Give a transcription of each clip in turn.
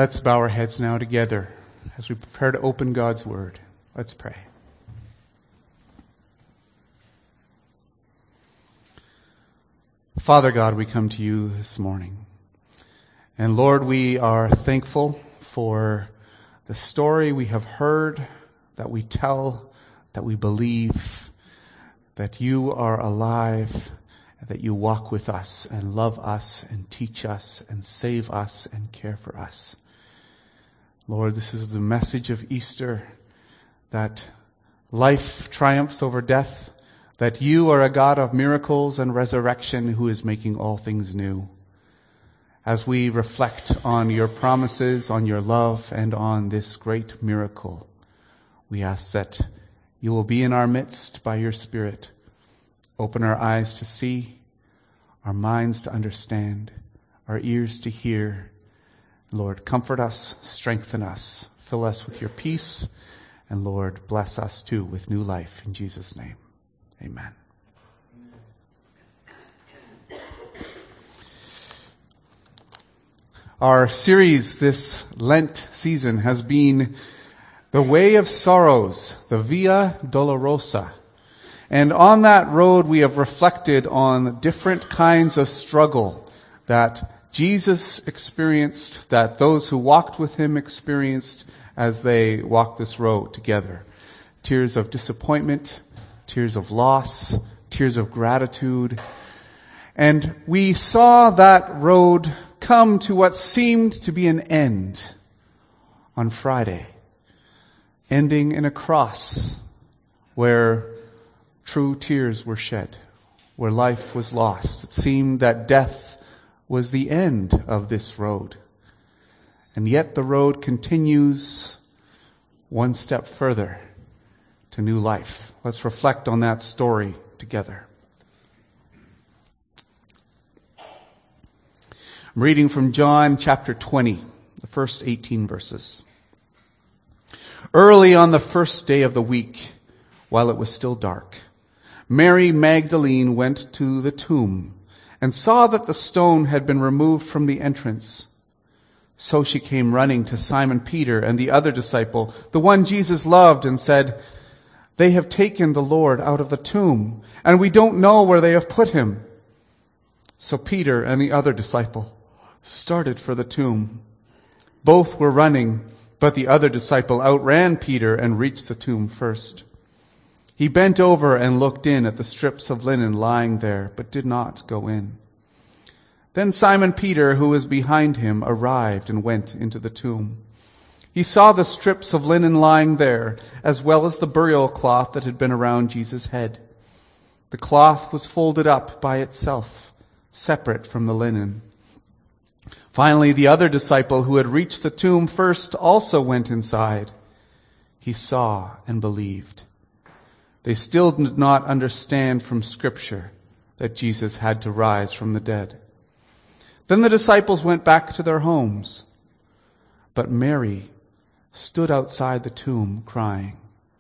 Let's bow our heads now together as we prepare to open God's Word. Let's pray. Father God, we come to you this morning. And Lord, we are thankful for the story we have heard, that we tell, that we believe, that you are alive, that you walk with us and love us and teach us and save us and care for us. Lord, this is the message of Easter, that life triumphs over death, that you are a God of miracles and resurrection who is making all things new. As we reflect on your promises, on your love, and on this great miracle, we ask that you will be in our midst by your Spirit. Open our eyes to see, our minds to understand, our ears to hear. Lord, comfort us, strengthen us, fill us with your peace, and Lord, bless us too with new life. In Jesus' name, amen. Our series this Lent season has been The Way of Sorrows, the Via Dolorosa. And on that road we have reflected on different kinds of struggle that Jesus experienced, that those who walked with him experienced as they walked this road together. Tears of disappointment, tears of loss, tears of gratitude. And we saw that road come to what seemed to be an end on Friday, ending in a cross where true tears were shed, where life was lost. It seemed that death was the end of this road. And yet the road continues one step further to new life. Let's reflect on that story together. I'm reading from John chapter 20, the first 18 verses. Early on the first day of the week, while it was still dark, Mary Magdalene went to the tomb and saw that the stone had been removed from the entrance. So she came running to Simon Peter and the other disciple, the one Jesus loved, and said, "They have taken the Lord out of the tomb, and we don't know where they have put him." So Peter and the other disciple started for the tomb. Both were running, but the other disciple outran Peter and reached the tomb first. He bent over and looked in at the strips of linen lying there, but did not go in. Then Simon Peter, who was behind him, arrived and went into the tomb. He saw the strips of linen lying there, as well as the burial cloth that had been around Jesus' head. The cloth was folded up by itself, separate from the linen. Finally, the other disciple who had reached the tomb first also went inside. He saw and believed. They still did not understand from Scripture that Jesus had to rise from the dead. Then the disciples went back to their homes. But Mary stood outside the tomb crying.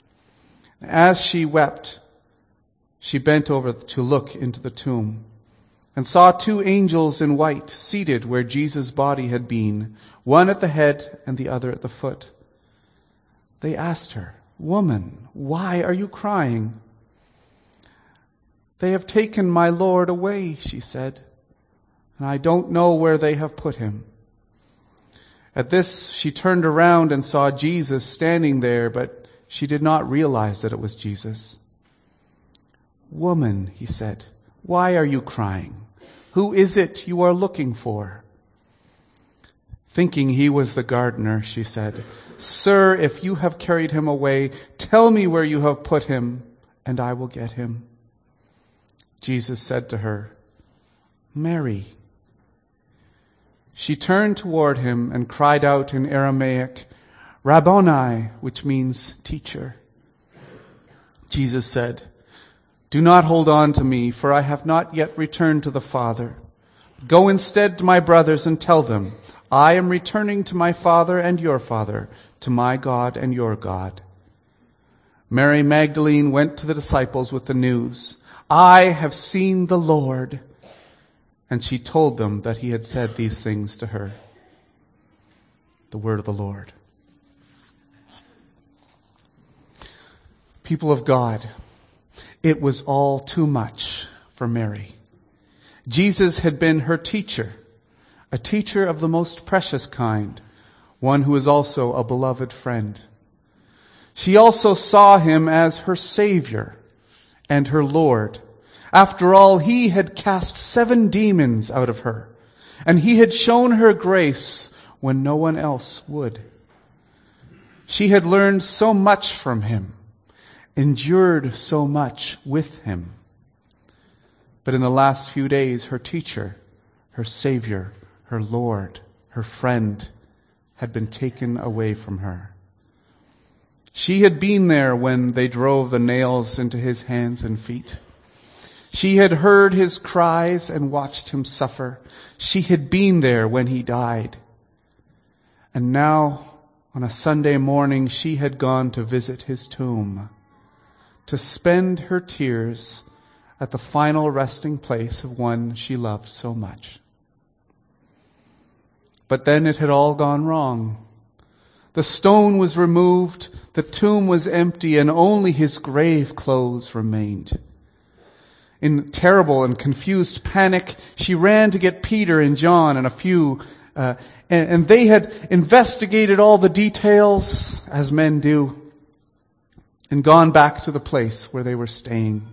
As she wept, she bent over to look into the tomb and saw two angels in white seated where Jesus' body had been, one at the head and the other at the foot. They asked her, "Woman, why are you crying?" "They have taken my Lord away," she said, "and I don't know where they have put him." At this, she turned around and saw Jesus standing there, but she did not realize that it was Jesus. "Woman," he said, "why are you crying? Who is it you are looking for?" Thinking he was the gardener, she said, "Sir, if you have carried him away, tell me where you have put him, and I will get him." Jesus said to her, "Mary." She turned toward him and cried out in Aramaic, "Rabboni," which means teacher. Jesus said, "Do not hold on to me, for I have not yet returned to the Father. Go instead to my brothers and tell them, I am returning to my Father and your Father, to my God and your God." Mary Magdalene went to the disciples with the news, "I have seen the Lord." And she told them that he had said these things to her. The word of the Lord. People of God, it was all too much for Mary. Jesus had been her teacher, a teacher of the most precious kind, one who is also a beloved friend. She also saw him as her Savior and her Lord. After all, he had cast 7 demons out of her, and he had shown her grace when no one else would. She had learned so much from him, endured so much with him. But in the last few days, her teacher, her Savior, her Lord, her friend, had been taken away from her. She had been there when they drove the nails into his hands and feet. She had heard his cries and watched him suffer. She had been there when he died. And now, on a Sunday morning, she had gone to visit his tomb, to spend her tears at the final resting place of one she loved so much. But then it had all gone wrong. The stone was removed, the tomb was empty, and only his grave clothes remained. In terrible and confused panic, she ran to get Peter and John and a few, and they had investigated all the details, as men do, and gone back to the place where they were staying.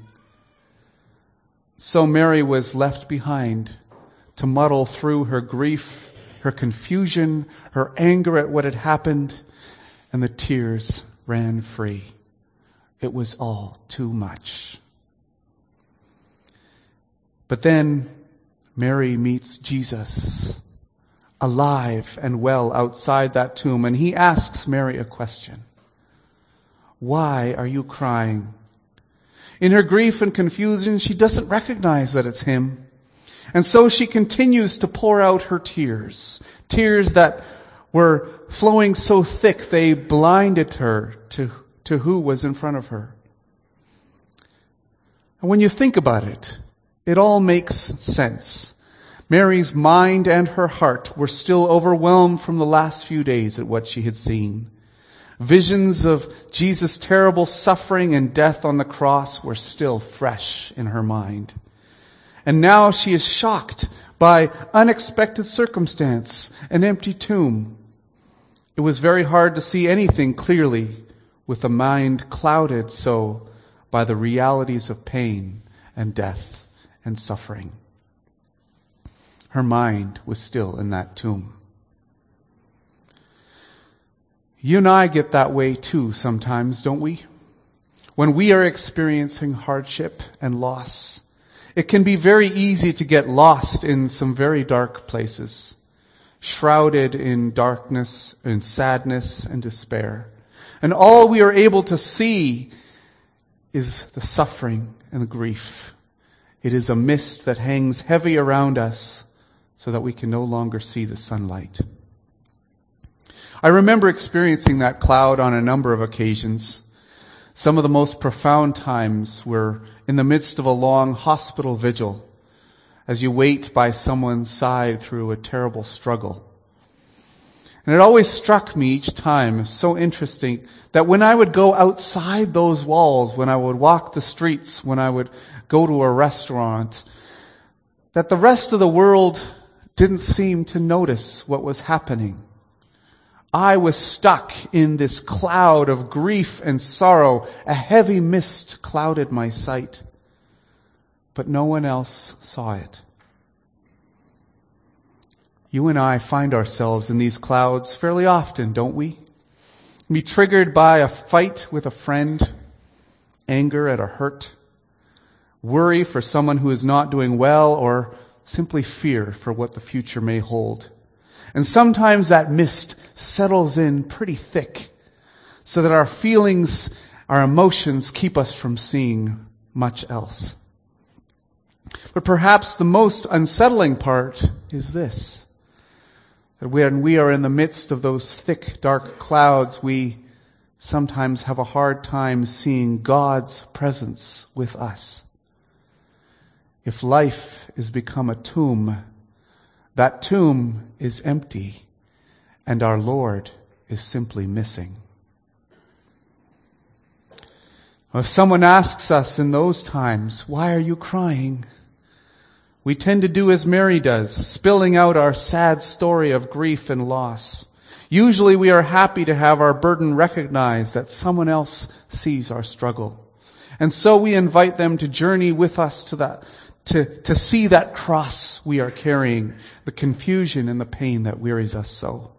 So Mary was left behind to muddle through her grief, her confusion, her anger at what had happened, and the tears ran free. It was all too much. But then Mary meets Jesus, alive and well outside that tomb, and he asks Mary a question. Why are you crying? In her grief and confusion, she doesn't recognize that it's him. And so she continues to pour out her tears, tears that were flowing so thick they blinded her to who was in front of her. And when you think about it, it all makes sense. Mary's mind and her heart were still overwhelmed from the last few days at what she had seen. Visions of Jesus' terrible suffering and death on the cross were still fresh in her mind. And now she is shocked by unexpected circumstance, an empty tomb. It was very hard to see anything clearly with the mind clouded so by the realities of pain and death and suffering. Her mind was still in that tomb. You and I get that way too sometimes, don't we? When we are experiencing hardship and loss, it can be very easy to get lost in some very dark places, shrouded in darkness and sadness and despair. And all we are able to see is the suffering and the grief. It is a mist that hangs heavy around us so that we can no longer see the sunlight. I remember experiencing that cloud on a number of occasions. Some of the most profound times were in the midst of a long hospital vigil, as you wait by someone's side through a terrible struggle. And it always struck me each time, so interesting, that when I would go outside those walls, when I would walk the streets, when I would go to a restaurant, that the rest of the world didn't seem to notice what was happening. I was stuck in this cloud of grief and sorrow. A heavy mist clouded my sight, but no one else saw it. You and I find ourselves in these clouds fairly often, don't we? Be triggered by a fight with a friend, anger at a hurt, worry for someone who is not doing well, or simply fear for what the future may hold. And sometimes that mist settles in pretty thick so that our feelings, our emotions keep us from seeing much else. But perhaps the most unsettling part is this, that when we are in the midst of those thick, dark clouds, we sometimes have a hard time seeing God's presence with us. If life is become a tomb, that tomb is empty, and our Lord is simply missing. If someone asks us in those times, "Why are you crying?" we tend to do as Mary does, spilling out our sad story of grief and loss. Usually we are happy to have our burden recognized, that someone else sees our struggle. And so we invite them to journey with us to see that cross we are carrying, the confusion and the pain that wearies us so.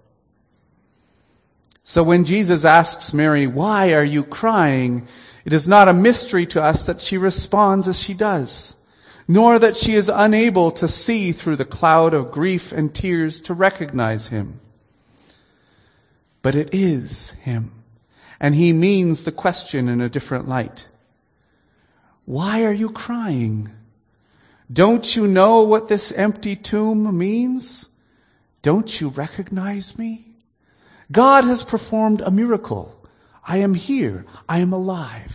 So when Jesus asks Mary, "Why are you crying?" it is not a mystery to us that she responds as she does, nor that she is unable to see through the cloud of grief and tears to recognize him. But it is him, and he means the question in a different light. "Why are you crying? Don't you know what this empty tomb means? Don't you recognize me? God has performed a miracle. I am here. I am alive."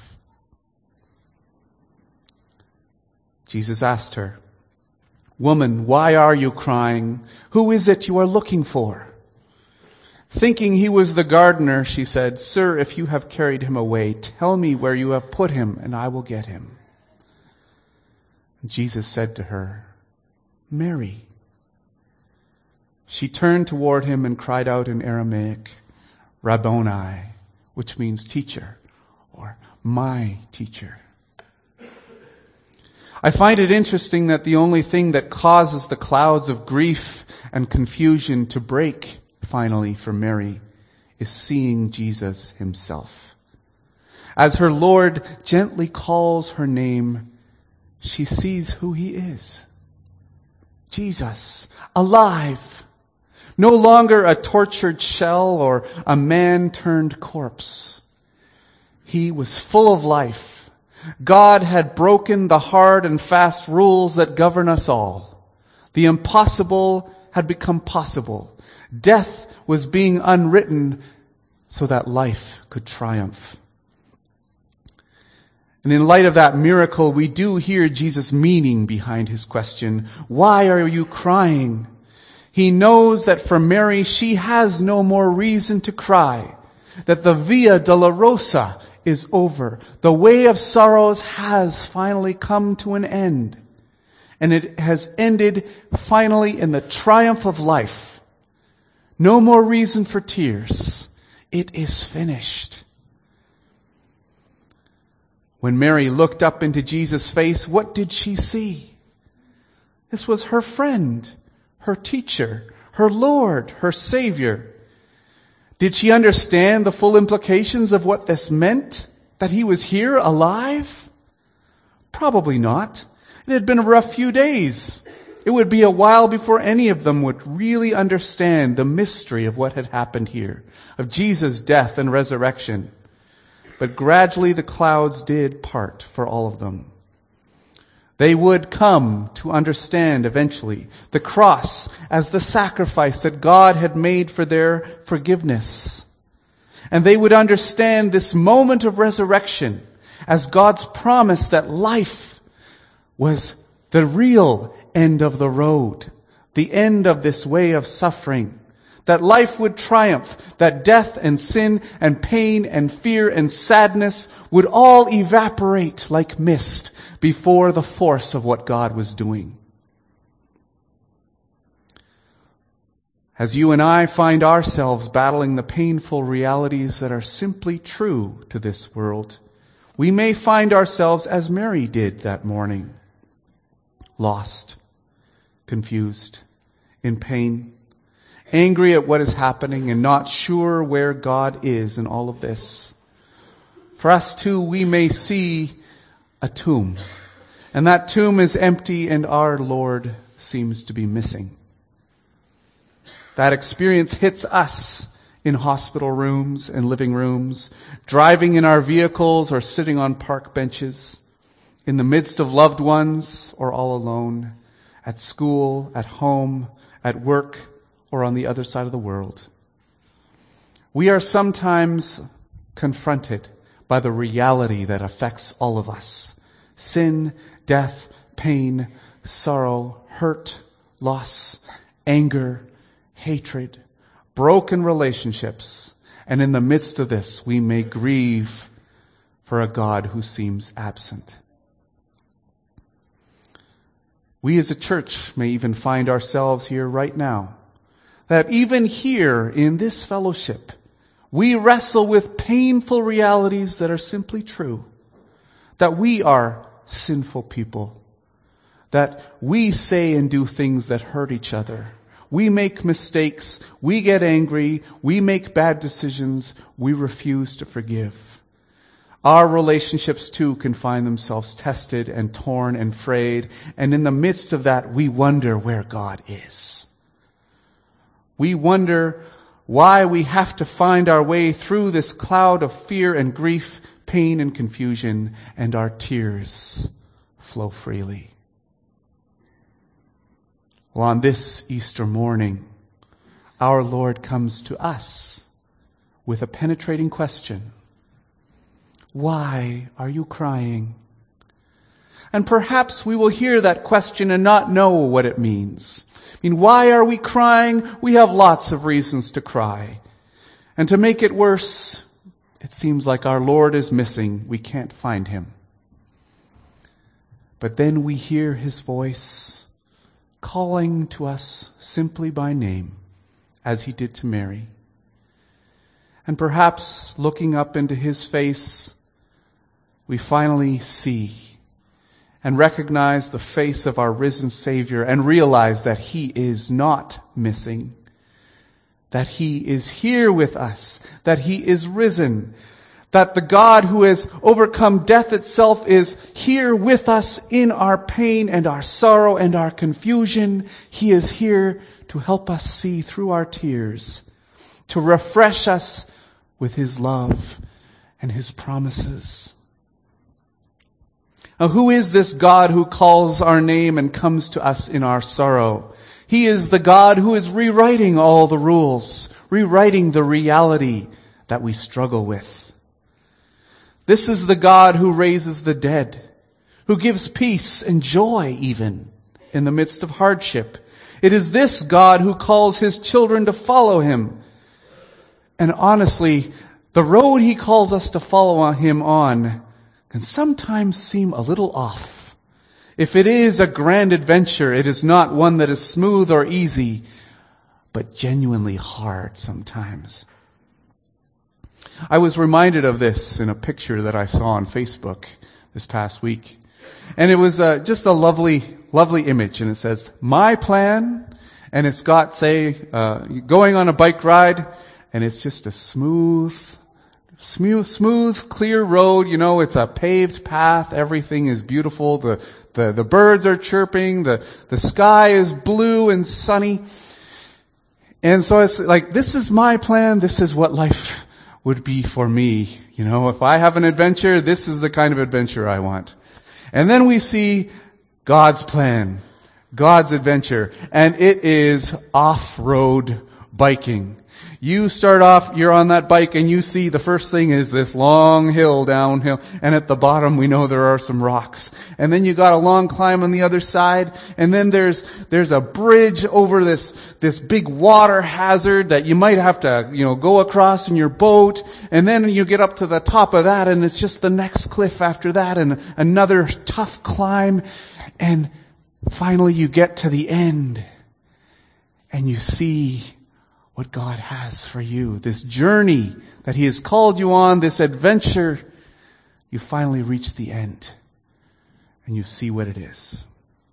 Jesus asked her, "Woman, why are you crying? Who is it you are looking for?" Thinking he was the gardener, she said, "Sir, if you have carried him away, tell me where you have put him, and I will get him." Jesus said to her, "Mary." She turned toward him and cried out in Aramaic, "Rabboni," which means teacher, or my teacher. I find it interesting that the only thing that causes the clouds of grief and confusion to break finally for Mary is seeing Jesus himself. As her Lord gently calls her name, she sees who he is. Jesus, alive. No longer a tortured shell or a man turned corpse. He was full of life. God had broken the hard and fast rules that govern us all. The impossible had become possible. Death was being unwritten so that life could triumph. And in light of that miracle, we do hear Jesus' meaning behind his question, "Why are you crying?" He knows that for Mary, she has no more reason to cry, that the Via Dolorosa is over. The way of sorrows has finally come to an end. And it has ended finally in the triumph of life. No more reason for tears. It is finished. When Mary looked up into Jesus' face, what did she see? This was her friend, her teacher, her Lord, her Savior. Did she understand the full implications of what this meant? That he was here alive? Probably not. It had been a rough few days. It would be a while before any of them would really understand the mystery of what had happened here, of Jesus' death and resurrection. But gradually the clouds did part for all of them. They would come to understand eventually the cross as the sacrifice that God had made for their forgiveness. And they would understand this moment of resurrection as God's promise that life was the real end of the road, the end of this way of suffering. That life would triumph, that death and sin and pain and fear and sadness would all evaporate like mist before the force of what God was doing. As you and I find ourselves battling the painful realities that are simply true to this world, we may find ourselves as Mary did that morning, lost, confused, in pain, angry at what is happening and not sure where God is in all of this. For us too, we may see a tomb, and that tomb is empty and our Lord seems to be missing. That experience hits us in hospital rooms and living rooms, driving in our vehicles or sitting on park benches, in the midst of loved ones or all alone, at school, at home, at work, or on the other side of the world. We are sometimes confronted by the reality that affects all of us. Sin, death, pain, sorrow, hurt, loss, anger, hatred, broken relationships. And in the midst of this, we may grieve for a God who seems absent. We as a church may even find ourselves here right now, that even here in this fellowship, we wrestle with painful realities that are simply true, that we are sinful people, that we say and do things that hurt each other. We make mistakes, we get angry, we make bad decisions, we refuse to forgive. Our relationships too can find themselves tested and torn and frayed, and in the midst of that we wonder where God is. We wonder why we have to find our way through this cloud of fear and grief, pain and confusion, and our tears flow freely. Well, on this Easter morning, our Lord comes to us with a penetrating question. Why are you crying? And perhaps we will hear that question and not know what it means. I mean, why are we crying? We have lots of reasons to cry. And to make it worse, it seems like our Lord is missing. We can't find him. But then we hear his voice calling to us simply by name, as he did to Mary. And perhaps looking up into his face, we finally see and recognize the face of our risen Savior and realize that he is not missing, that he is here with us, that he is risen, that the God who has overcome death itself is here with us in our pain and our sorrow and our confusion. He is here to help us see through our tears, to refresh us with his love and his promises. Now, who is this God who calls our name and comes to us in our sorrow? He is the God who is rewriting all the rules, rewriting the reality that we struggle with. This is the God who raises the dead, who gives peace and joy even in the midst of hardship. It is this God who calls his children to follow him. And honestly, the road he calls us to follow him on can sometimes seem a little off. If it is a grand adventure, it is not one that is smooth or easy, but genuinely hard sometimes. I was reminded of this in a picture that I saw on Facebook this past week. And it was just a lovely image. And it says, my plan. And it's got, say, going on a bike ride. And it's just a smooth, clear road. You know, it's a paved path. Everything is beautiful. The birds are chirping. The sky is blue and sunny. And so it's like, this is my plan. This is what life would be for me. You know, if I have an adventure, this is the kind of adventure I want. And then we see God's plan, God's adventure, and it is off-road biking. You start off, you're on that bike, and you see the first thing is this long hill downhill, and at the bottom we know there are some rocks. And then you got a long climb on the other side, and then there's a bridge over this big water hazard that you might have to, go across in your boat, and then you get up to the top of that, and it's just the next cliff after that, and another tough climb, and finally you get to the end, and you see what God has for you. This journey that he has called you on, this adventure, you finally reach the end and you see what it is.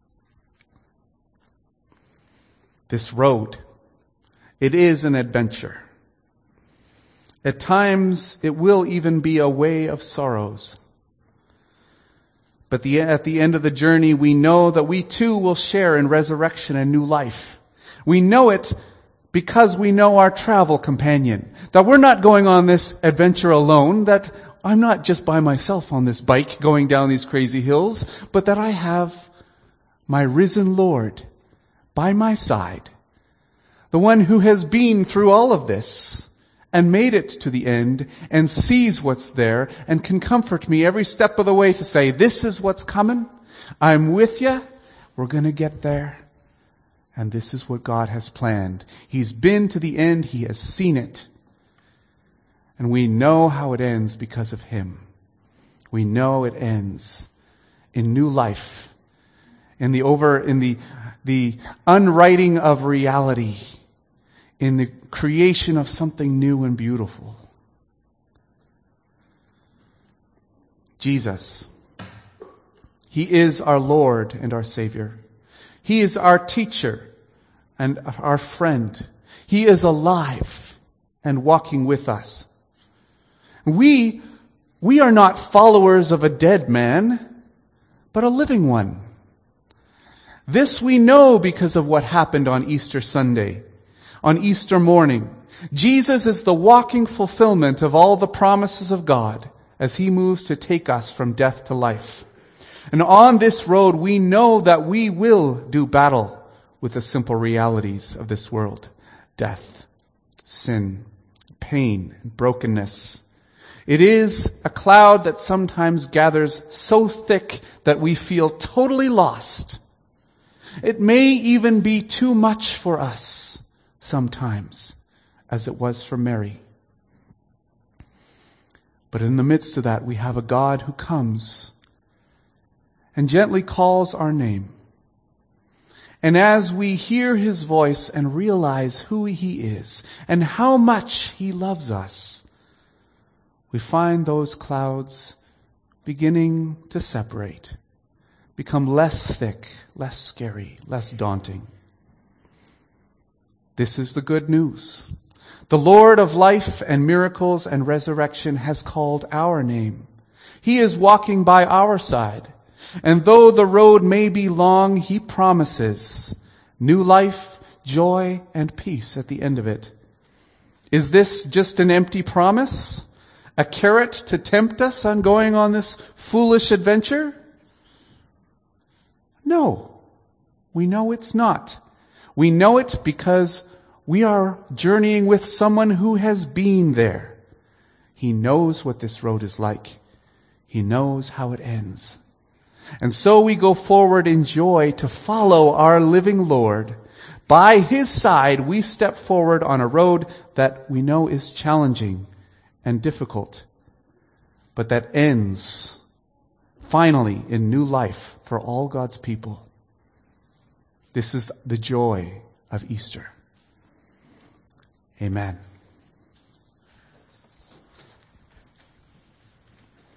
This road, it is an adventure. At times, it will even be a way of sorrows. But at the end of the journey, we know that we too will share in resurrection and new life. We know it because we know our travel companion. That we're not going on this adventure alone, that I'm not just by myself on this bike going down these crazy hills, but that I have my risen Lord by my side. The one who has been through all of this and made it to the end and sees what's there and can comfort me every step of the way to say, this is what's coming. I'm with you. We're going to get there. And this is what God has planned. He's been to the end. He has seen it. And we know how it ends because of Him. We know it ends in new life, in the unwriting of reality, in the creation of something new and beautiful. Jesus. He is our Lord and our Savior. He is our teacher and our friend. He is alive and walking with us. We are not followers of a dead man, but a living one. This we know because of what happened on Easter Sunday, on Easter morning. Jesus is the walking fulfillment of all the promises of God as He moves to take us from death to life. And on this road, we know that we will do battle with the simple realities of this world. Death, sin, pain, and brokenness. It is a cloud that sometimes gathers so thick that we feel totally lost. It may even be too much for us sometimes, as it was for Mary. But in the midst of that, we have a God who comes and gently calls our name. And as we hear His voice and realize who He is and how much He loves us, we find those clouds beginning to separate, become less thick, less scary, less daunting. This is the good news. The Lord of life and miracles and resurrection has called our name. He is walking by our side. And though the road may be long, He promises new life, joy, and peace at the end of it. Is this just an empty promise? A carrot to tempt us on going on this foolish adventure? No, we know it's not. We know it because we are journeying with someone who has been there. He knows what this road is like. He knows how it ends. And so we go forward in joy to follow our living Lord. By His side, we step forward on a road that we know is challenging and difficult, but that ends finally in new life for all God's people. This is the joy of Easter. Amen.